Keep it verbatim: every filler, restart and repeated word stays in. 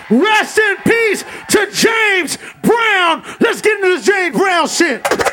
Rest in peace to James Brown. Let's get into this James Brown shit.